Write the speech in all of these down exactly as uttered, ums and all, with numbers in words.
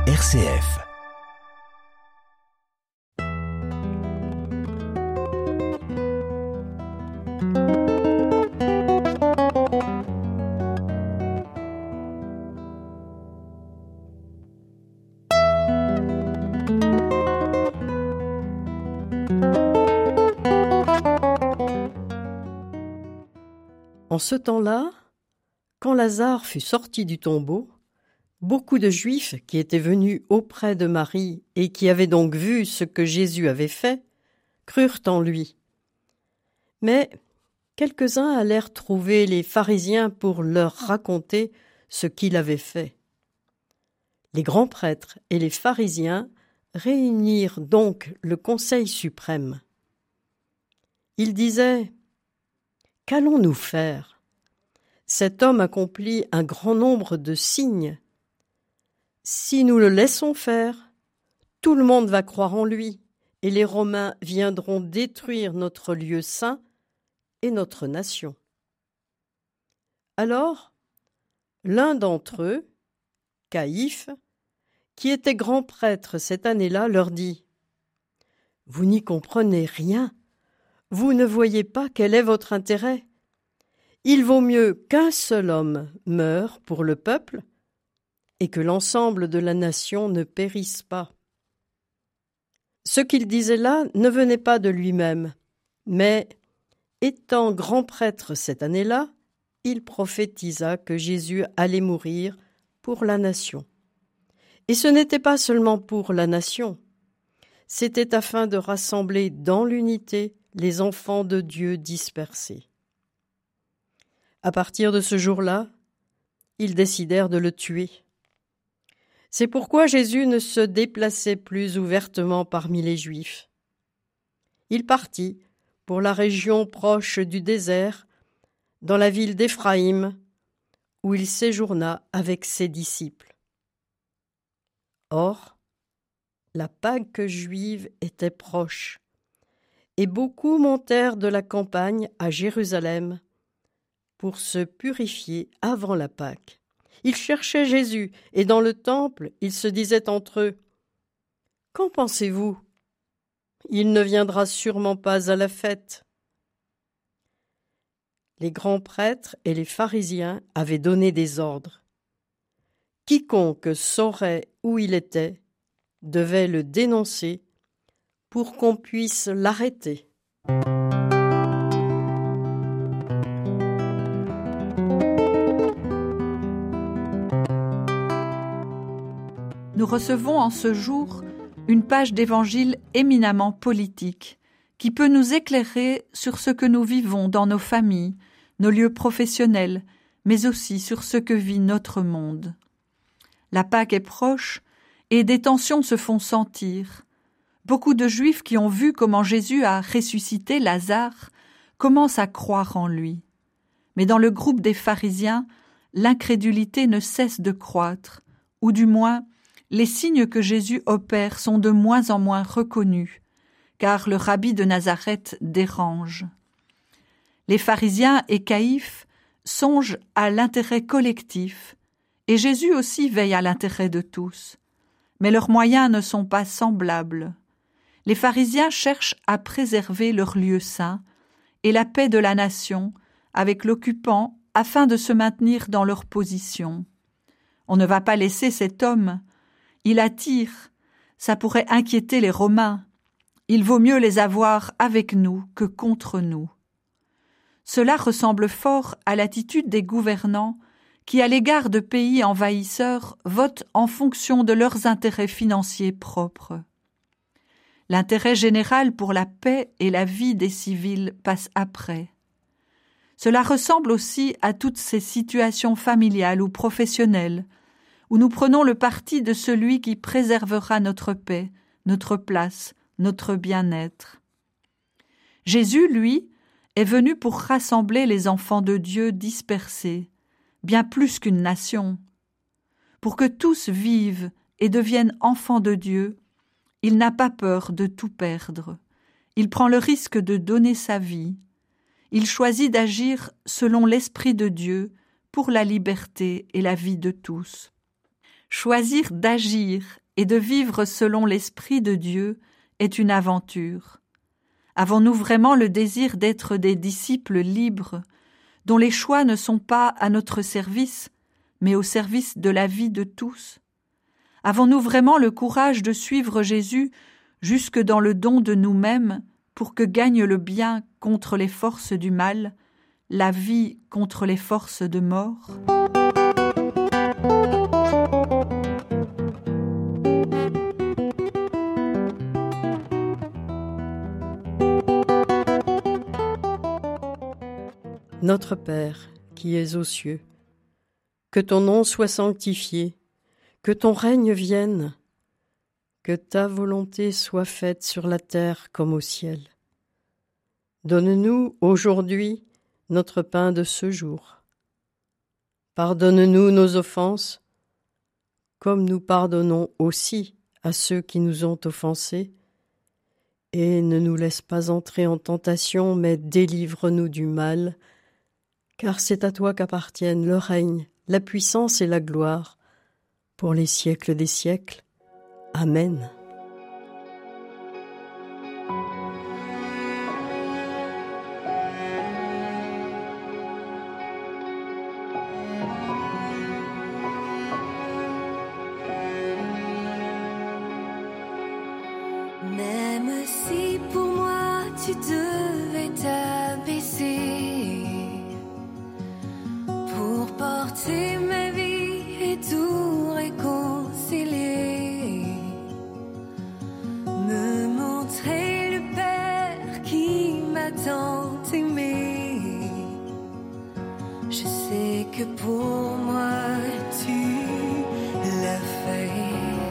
R C F. En ce temps-là, quand Lazare fut sorti du tombeau, beaucoup de Juifs qui étaient venus auprès de Marie et qui avaient donc vu ce que Jésus avait fait, crurent en lui. Mais quelques-uns allèrent trouver les pharisiens pour leur raconter ce qu'il avait fait. Les grands prêtres et les pharisiens réunirent donc le Conseil suprême. Ils disaient : « Qu'allons-nous faire ? Cet homme accomplit un grand nombre de signes. Si nous le laissons faire, tout le monde va croire en lui, et les Romains viendront détruire notre lieu saint et notre nation. » Alors, l'un d'entre eux, Caïphe, qui était grand prêtre cette année-là, leur dit : « Vous n'y comprenez rien. Vous ne voyez pas quel est votre intérêt. Il vaut mieux qu'un seul homme meure pour le peuple et que l'ensemble de la nation ne périsse pas. » Ce qu'il disait là ne venait pas de lui-même, mais, étant grand prêtre cette année-là, il prophétisa que Jésus allait mourir pour la nation. Et ce n'était pas seulement pour la nation, c'était afin de rassembler dans l'unité les enfants de Dieu dispersés. À partir de ce jour-là, ils décidèrent de le tuer. C'est pourquoi Jésus ne se déplaçait plus ouvertement parmi les Juifs. Il partit pour la région proche du désert, dans la ville d'Éphraïm, où il séjourna avec ses disciples. Or, la Pâque juive était proche, et beaucoup montèrent de la campagne à Jérusalem pour se purifier avant la Pâque. Ils cherchaient Jésus, et dans le temple, ils se disaient entre eux : « Qu'en pensez-vous ? Il ne viendra sûrement pas à la fête. » Les grands prêtres et les pharisiens avaient donné des ordres. Quiconque saurait où il était devait le dénoncer pour qu'on puisse l'arrêter. Nous recevons en ce jour une page d'évangile éminemment politique qui peut nous éclairer sur ce que nous vivons dans nos familles, nos lieux professionnels, mais aussi sur ce que vit notre monde. La Pâque est proche et des tensions se font sentir. Beaucoup de Juifs qui ont vu comment Jésus a ressuscité Lazare commencent à croire en lui. Mais dans le groupe des pharisiens, l'incrédulité ne cesse de croître, ou du moins, les signes que Jésus opère sont de moins en moins reconnus, car le rabbi de Nazareth dérange. Les pharisiens et Caïphe songent à l'intérêt collectif, et Jésus aussi veille à l'intérêt de tous. Mais leurs moyens ne sont pas semblables. Les pharisiens cherchent à préserver leur lieu saint et la paix de la nation avec l'occupant afin de se maintenir dans leur position. On ne va pas laisser cet homme. Il attire. Ça pourrait inquiéter les Romains. Il vaut mieux les avoir avec nous que contre nous. Cela ressemble fort à l'attitude des gouvernants qui, à l'égard de pays envahisseurs, votent en fonction de leurs intérêts financiers propres. L'intérêt général pour la paix et la vie des civils passe après. Cela ressemble aussi à toutes ces situations familiales ou professionnelles où nous prenons le parti de celui qui préservera notre paix, notre place, notre bien-être. Jésus, lui, est venu pour rassembler les enfants de Dieu dispersés, bien plus qu'une nation. Pour que tous vivent et deviennent enfants de Dieu, il n'a pas peur de tout perdre. Il prend le risque de donner sa vie. Il choisit d'agir selon l'Esprit de Dieu pour la liberté et la vie de tous. choisir d'agir et de vivre selon l'Esprit de Dieu est une aventure. Avons-nous vraiment le désir d'être des disciples libres, dont les choix ne sont pas à notre service, mais au service de la vie de tous? Avons-nous vraiment le courage de suivre Jésus jusque dans le don de nous-mêmes pour que gagne le bien contre les forces du mal, la vie contre les forces de mort? Notre Père, qui es aux cieux, que ton nom soit sanctifié, que ton règne vienne, que ta volonté soit faite sur la terre comme au ciel. Donne-nous aujourd'hui notre pain de ce jour. Pardonne-nous nos offenses, comme nous pardonnons aussi à ceux qui nous ont offensés, et ne nous laisse pas entrer en tentation, mais délivre-nous du mal, car c'est à toi qu'appartiennent le règne, la puissance et la gloire, pour les siècles des siècles. Amen. Même si pour moi tu devais t'abaisser pour porter ma vie et tout réconcilier, me montrer le Père qui m'a tant aimé, je sais que pour moi tu l'as fait.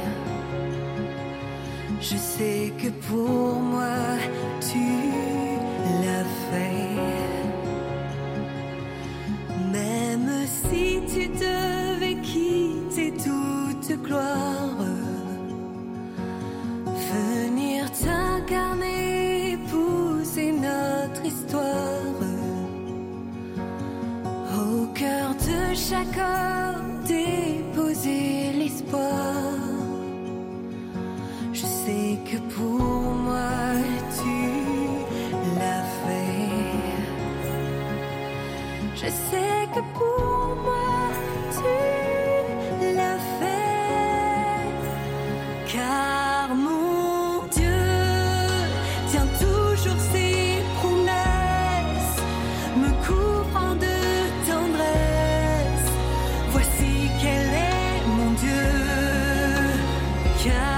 Je sais que pour moi tu l'as fait. Même si tu devais quitter toute gloire, venir t'incarner, épouser notre histoire, au cœur de chaque homme déposer l'espoir. Je sais que pour moi tu l'as fait. Je sais que pour moi tu l'as fait. Car mon Dieu tient toujours ses promesses, me couvrant de tendresse. Voici quel est mon Dieu. Car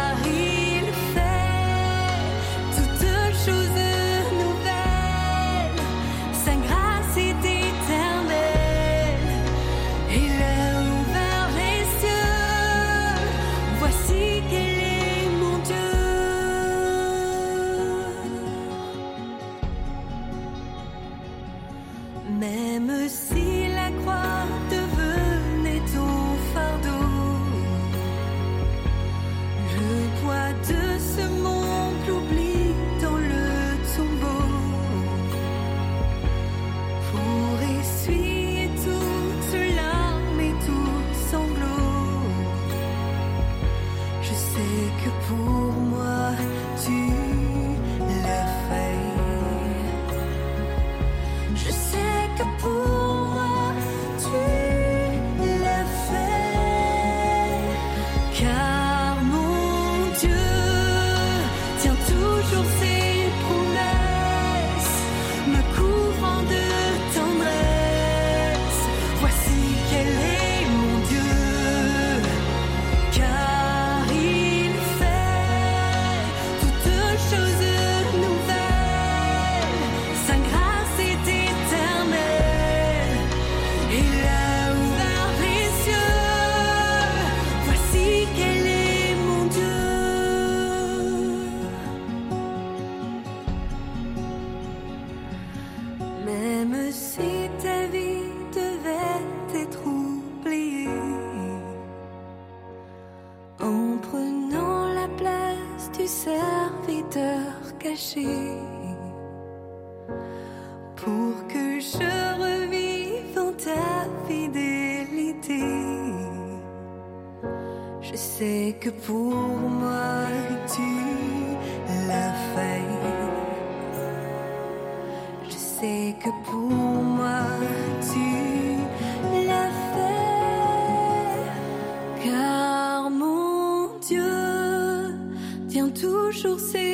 même si la croix devenait ton fardeau, le poids de ce monde l'oublie dans le tombeau, pour essuyer toutes larmes et tout sanglot. Je sais que pour moi tu l'as fait. Je sais que pour moi tu l'as fait. Car mon Dieu tient toujours ses promesses, me couvrant de tendresse. Voici quel est mon Dieu. Car il fait toutes choses nouvelles, sa grâce est éternelle. Il a ouvert les cieux. Voici quel est mon Dieu. Même si ta vie devait être oubliée, en prenant la place du serviteur caché, pour que je revive en ta fidélité, Je sais que pour moi tu l'as fait. Je sais que pour moi tu l'as fait. Car mon Dieu tient toujours ses